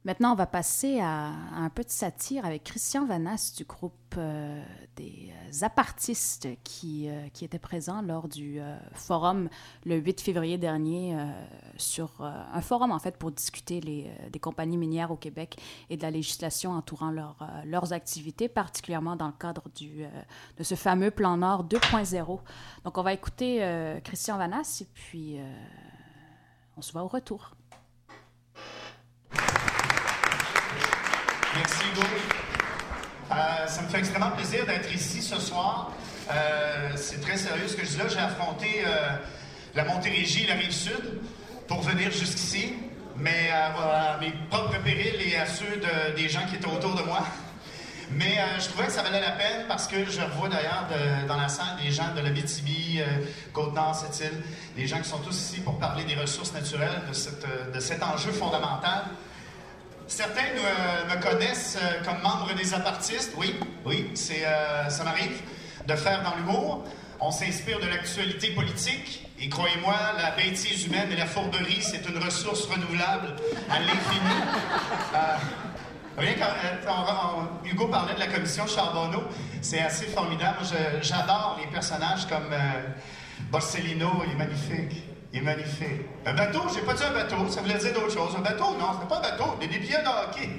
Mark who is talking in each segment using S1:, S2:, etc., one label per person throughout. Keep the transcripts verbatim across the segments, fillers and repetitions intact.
S1: Maintenant, on va passer à, à un peu de satire avec Christian Vanasse du groupe euh, des euh, apartistes qui, euh, qui était présent lors du euh, forum le huit février dernier euh, sur euh, un forum en fait pour discuter les, euh, des compagnies minières au Québec et de la législation entourant leur, euh, leurs activités, particulièrement dans le cadre du, euh, de ce fameux plan Nord deux point zéro. Donc, on va écouter euh, Christian Vanasse et puis euh, on se voit au retour.
S2: Merci, Hugo. Euh, ça me fait extrêmement plaisir d'être ici ce soir. Euh, c'est très sérieux ce que je dis là. J'ai affronté euh, la Montérégie et la Rive-Sud pour venir jusqu'ici, mais euh, à mes propres périls et à ceux de, des gens qui étaient autour de moi. Mais euh, je trouvais que ça valait la peine parce que je revois d'ailleurs de, dans la salle des gens de l'Abitibi, euh, Côte-Nord, Sept-Îles, des gens qui sont tous ici pour parler des ressources naturelles, de, cette, de cet enjeu fondamental. Certains euh, me connaissent euh, comme membre des apartistes. Oui, oui, c'est, euh, ça m'arrive de faire dans l'humour. On s'inspire de l'actualité politique. Et croyez-moi, la bêtise humaine et la fourberie, c'est une ressource renouvelable à l'infini. Euh, rien quand on, on, Hugo parlait de la commission Charbonneau. C'est assez formidable. Moi, je, j'adore les personnages comme euh, Borsellino, il est magnifique. Il est magnifique. Un bateau, j'ai pas dit un bateau, ça voulait dire d'autres choses. Un bateau, non, c'était pas un bateau, des dépliants de hockey.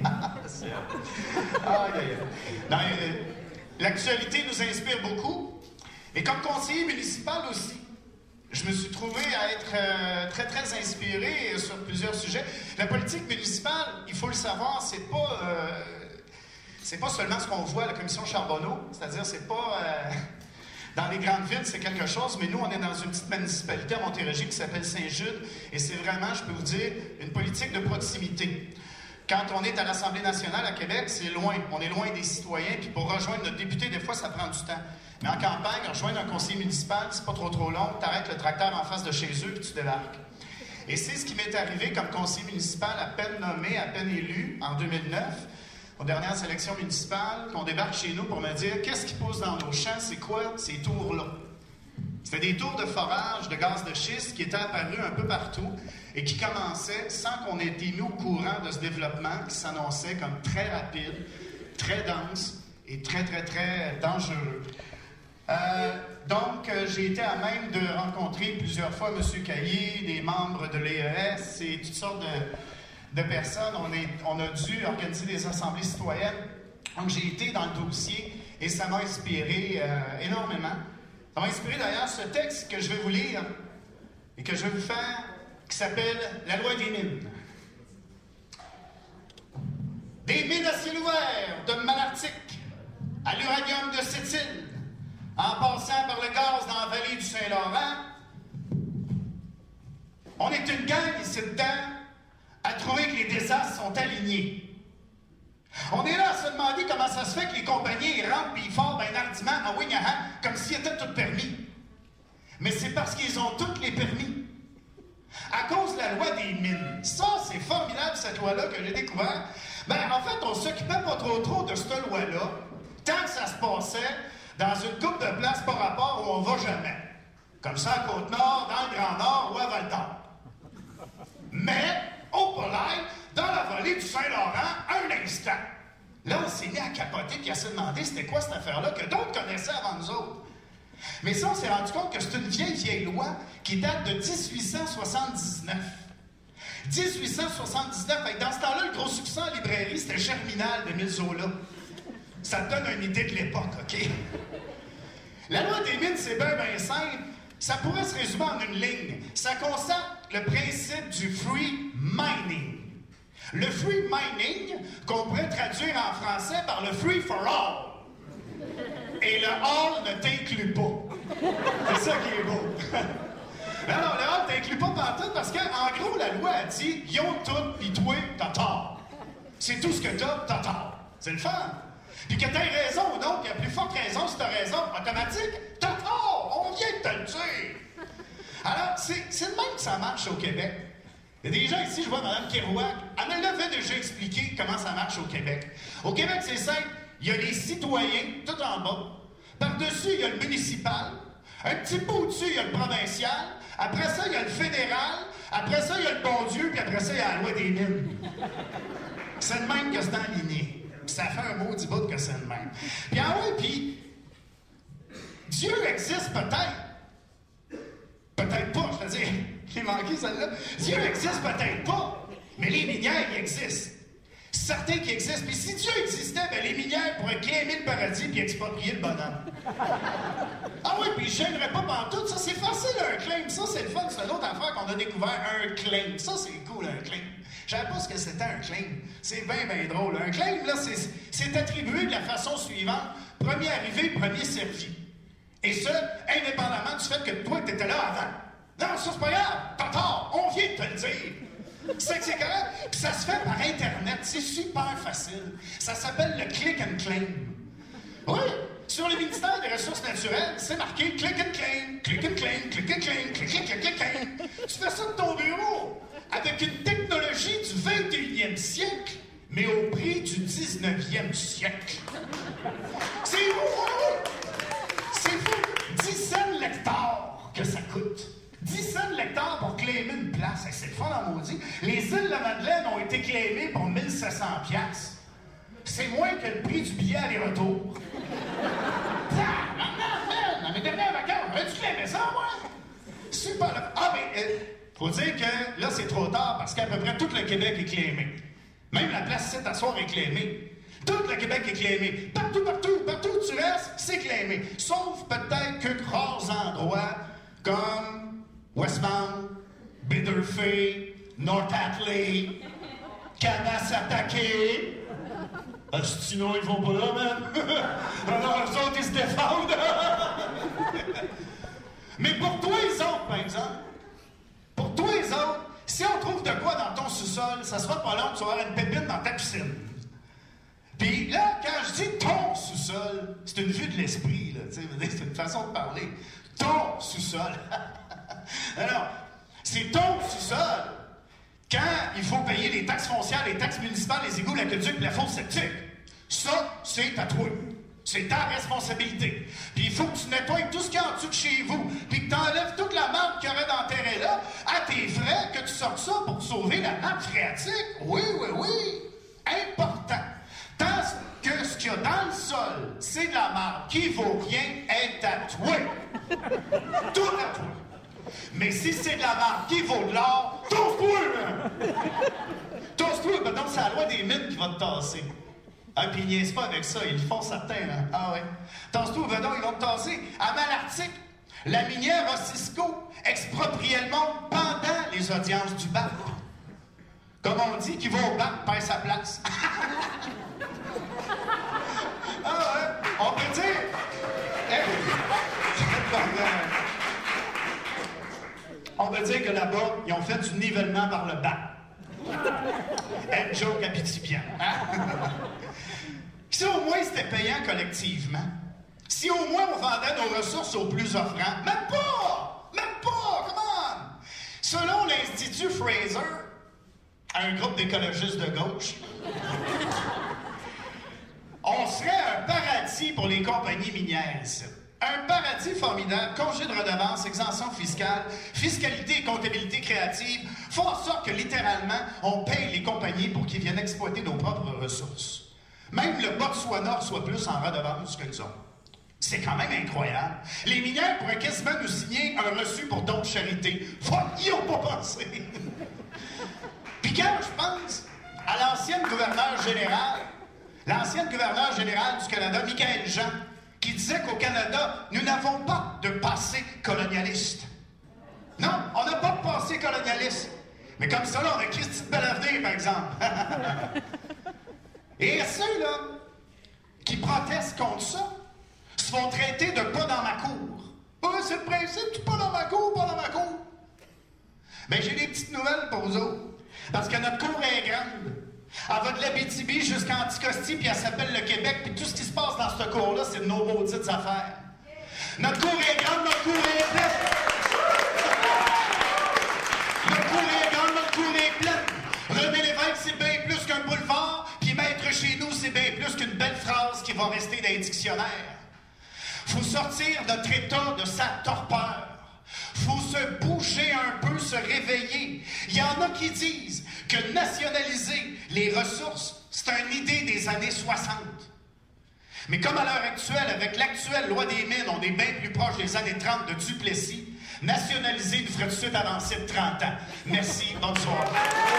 S2: Aïe, aïe, aïe. Non, euh, l'actualité nous inspire beaucoup. Et comme conseiller municipal aussi, je me suis trouvé à être euh, très, très inspiré sur plusieurs sujets. La politique municipale, il faut le savoir, c'est pas, euh, c'est pas seulement ce qu'on voit à la commission Charbonneau, c'est-à-dire c'est pas... Euh, Dans les grandes villes, c'est quelque chose, mais nous, on est dans une petite municipalité à Montérégie qui s'appelle Saint-Jude, et c'est vraiment, je peux vous dire, une politique de proximité. Quand on est à l'Assemblée nationale à Québec, c'est loin. On est loin des citoyens, puis pour rejoindre notre député, des fois, ça prend du temps. Mais en campagne, rejoindre un conseiller municipal, c'est pas trop trop long, tu arrêtes le tracteur en face de chez eux, puis tu débarques. Et c'est ce qui m'est arrivé comme conseiller municipal, à peine nommé, à peine élu, en deux mille neuf, aux dernières élections municipales, qu'on débarque chez nous pour me dire qu'est-ce qui pousse dans nos champs, c'est quoi ces tours-là? C'était des tours de forage de gaz de schiste qui étaient apparus un peu partout et qui commençaient sans qu'on ait été mis au courant de ce développement qui s'annonçait comme très rapide, très dense et très, très, très dangereux. Euh, donc, euh, j'ai été à même de rencontrer plusieurs fois M. Caillé, des membres de l'E E S et toutes sortes de... de personnes, on, est, on a dû organiser des assemblées citoyennes. Donc, j'ai été dans le dossier et ça m'a inspiré euh, énormément. Ça m'a inspiré d'ailleurs ce texte que je vais vous lire et que je vais vous faire, qui s'appelle « La loi des mines ». Des mines à ciel ouvert de Malartic à l'uranium de Sept-Îles, en passant par le gaz dans la vallée du Saint-Laurent, on est une gang ici dedans à trouver que les désastres sont alignés. On est là à se demander comment ça se fait que les compagnies rentrent puis ils font ben hardiment en wing-a-hand comme s'ils étaient tous permis. Mais c'est parce qu'ils ont tous les permis. À cause de la loi des mines. Ça, c'est formidable, cette loi-là que j'ai découvert. Ben, en fait, on s'occupait pas trop trop de cette loi-là tant que ça se passait dans une coupe de place par rapport où on va jamais. Comme ça, à Côte-Nord, dans le Grand Nord ou à Val-d'Or. Mais... au Polaire, dans la vallée du Saint-Laurent, un instant. Là, on s'est mis à capoter et à se demander c'était quoi cette affaire-là que d'autres connaissaient avant nous autres. Mais ça, on s'est rendu compte que c'est une vieille, vieille loi qui date de dix-huit cent soixante-dix-neuf. dix-huit cent soixante-dix-neuf, dans ce temps-là, le gros succès en librairie, c'était Germinal de Émile Zola. Ça te donne une idée de l'époque, OK? La loi des mines, c'est bien, bien simple. Ça pourrait se résumer en une ligne. Ça consacre le principe du free mining. Le free mining, qu'on pourrait traduire en français par le free for all. Et le all ne t'inclut pas. C'est ça qui est beau. Non, non, le all ne t'inclut pas partout parce qu'en gros, la loi a dit ils ont tout, pis toi, t'as tort. C'est tout ce que t'as, t'as tort. C'est le fun. Puis que t'aies raison ou non, puis à plus forte raison, si t'as raison, automatique, t'as tort! On vient de te le dire! Alors, c'est, c'est le même que ça marche au Québec. Il y a des gens ici, je vois Mme Kerouac, elle me l'avait déjà expliqué comment ça marche au Québec. Au Québec, c'est simple, il y a les citoyens, tout en bas. Par-dessus, il y a le municipal. Un petit peu au-dessus, il y a le provincial. Après ça, il y a le fédéral. Après ça, il y a le bon Dieu. Puis après ça, il y a la loi des mines. C'est le même que c'est enligné. Ça fait un maudit bout que c'est le même. Puis ah ouais, puis Dieu existe peut-être. Peut-être pas, je veux dire. J'ai manqué celle-là. Dieu existe peut-être pas, mais les minières, ils existent. Certains qui existent. Puis si Dieu existait, ben les minières pourraient claimer le paradis puis exproprier le bonhomme. Ah oui, puis je gênerais pas pantoute. Ça, c'est facile, un claim. Ça, c'est le fun. C'est une autre affaire qu'on a découvert, un claim. Ça, c'est cool, un claim. Je savais pas ce que c'était un claim. C'est bien, bien drôle. Un claim, là, c'est, c'est attribué de la façon suivante. Premier arrivé, premier servi. Et ça, indépendamment du fait que toi, t'étais là avant. Non, ça, c'est pas grave. T'as tort. On vient de te le dire. C'est que c'est correct. Puis ça se fait par Internet. C'est super facile. Ça s'appelle le click and claim. Oui. Sur le ministère des Ressources naturelles, c'est marqué click and claim, click and claim, click and claim, click and claim, click and claim. Tu fais ça de ton bureau avec une technologie du vingt et unième siècle, mais au prix du dix-neuvième siècle. C'est fou, hein? C'est fou. dix cents l'hectare que ça coûte. dix cents l'hectare pour claimer une place. C'est le fun en maudit. Les îles de la Madeleine ont été claimées pour mille sept cents piastres. C'est moins que le prix du billet aller-retour. Ah, maman, dans mes dernières vacances, as-tu claimé ça, moi? Super. Ah, mais euh, faut dire que là, c'est trop tard parce qu'à peu près tout le Québec est claimé. Même la place sept à soir est claimée. Tout le Québec est claimé. Partout, partout, partout où tu restes, c'est claimé. Sauf peut-être quelques rares endroits comme Westmount, Bitterfeld, North Atlee, Kamasatake. Astino, ils vont pas là, man! Alors, eux autres, ils se défendent! Mais pour toi, les autres, par exemple, pour toi, les autres, si on trouve de quoi dans ton sous-sol, ça sera pas long, tu vas avoir une pépine dans ta piscine. Puis là, quand je dis ton sous-sol, c'est une vue de l'esprit, là, tu sais, c'est une façon de parler. Ton sous-sol. Alors, c'est ton sous-sol. Quand il faut payer les taxes foncières, les taxes municipales, les égouts, l'aqueduc, la fosse septique, ça, c'est à toi. C'est ta responsabilité. Puis il faut que tu nettoies tout ce qu'il y a en dessous de chez vous, puis que tu enlèves toute la marque qu'il y aurait dans le terrain là, à tes frais, que tu sortes ça pour sauver la nappe phréatique. Oui, oui, oui. Important. Tant que ce qu'il y a dans le sol, c'est de la marque qui vaut rien, est à toi. Tout à toi. Mais si c'est de la marque qui vaut de l'or, tosse-toi, man! Tosse-toi, ben donc c'est la loi des mines qui va te tasser. Ah, puis ils niaisent pas avec ça, ils le font certains, hein? Ah ouais. Tosse-toi, ben donc ils vont te tasser. À Malartic, la minière Osisco expropriait le monde pendant les audiences du bac. Comme on dit, qui va au bac perd sa place. Ah ouais, on peut dire... Hey. On peut dire que là-bas, ils ont fait du nivellement par le bas. Un joke abitibian. Hein? Si au moins c'était payant collectivement, si au moins on vendait nos ressources aux plus offrants, même pas! Même pas! Come on! Selon l'Institut Fraser, un groupe d'écologistes de gauche, on serait un paradis pour les compagnies minières ici. Un paradis formidable, congé de redevance, exemption fiscale, fiscalité et comptabilité créative font en sorte que, littéralement, on paye les compagnies pour qu'ils viennent exploiter nos propres ressources. Même le Botswana reçoit plus en redevance que nous autres. C'est quand même incroyable. Les minières pourraient quasiment nous signer un reçu pour d'autres charités. Fuck, ils ont pas pensé. Puis quand je pense à l'ancienne gouverneure générale, l'ancienne gouverneure générale du Canada, Michaëlle Jean, qui disait qu'au Canada, nous n'avons pas de passé colonialiste. Non, on n'a pas de passé colonialiste. Mais comme ça, là, on a Christy de Bel-Avenir, par exemple. Et ceux-là qui protestent contre ça se font traiter de pas dans ma cour. Oh, c'est le principe, tu pas dans ma cour, pas dans ma cour. Ben, j'ai des petites nouvelles pour vous autres. Parce que notre cour est grande. Elle va de l'Abitibi jusqu'à Anticosti, puis elle s'appelle le Québec, puis tout ce qui se passe dans ce cours-là, c'est de nos maudites affaires. Notre cour est grande, notre cour est pleine. Notre cour est grande, notre cour est pleine. René Lévesque, c'est bien plus qu'un boulevard, puis Maître chez nous, c'est bien plus qu'une belle phrase qui va rester dans les dictionnaires. Faut sortir notre état de sa torpeur. faut se bouger un peu, se réveiller. Il y en a qui disent que nationaliser les ressources, c'est une idée des années soixante. Mais comme à l'heure actuelle, avec l'actuelle loi des mines, on est bien plus proche des années trente de Duplessis, nationaliser nous ferait tout de suite avancer de trente ans. Merci, bonne soirée.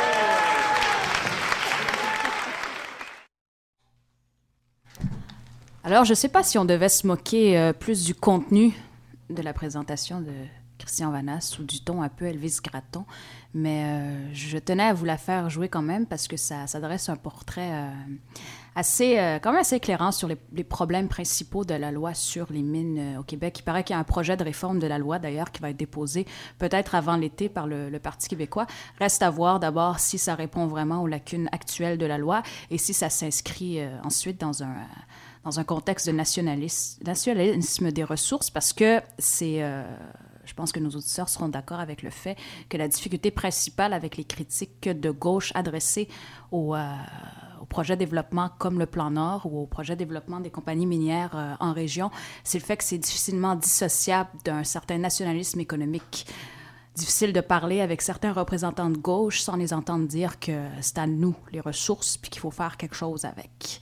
S1: Alors, je ne sais pas si on devait se moquer euh, plus du contenu de la présentation de Christian Vanasse ou du ton un peu Elvis Gratton, mais euh, je tenais à vous la faire jouer quand même parce que ça, ça dresse un portrait euh, assez, euh, quand même assez éclairant sur les, les problèmes principaux de la loi sur les mines euh, au Québec. Il paraît qu'il y a un projet de réforme de la loi, d'ailleurs, qui va être déposé peut-être avant l'été par le, le Parti québécois. Reste à voir d'abord si ça répond vraiment aux lacunes actuelles de la loi et si ça s'inscrit euh, ensuite dans un... Euh, dans un contexte de nationalisme, nationalisme des ressources, parce que c'est... Euh, je pense que nos auditeurs seront d'accord avec le fait que la difficulté principale avec les critiques de gauche adressées au, euh, au projet de développement comme le Plan Nord ou au projet de développement des compagnies minières euh, en région, c'est le fait que c'est difficilement dissociable d'un certain nationalisme économique. Difficile de parler avec certains représentants de gauche sans les entendre dire que c'est à nous les ressources puis qu'il faut faire quelque chose avec.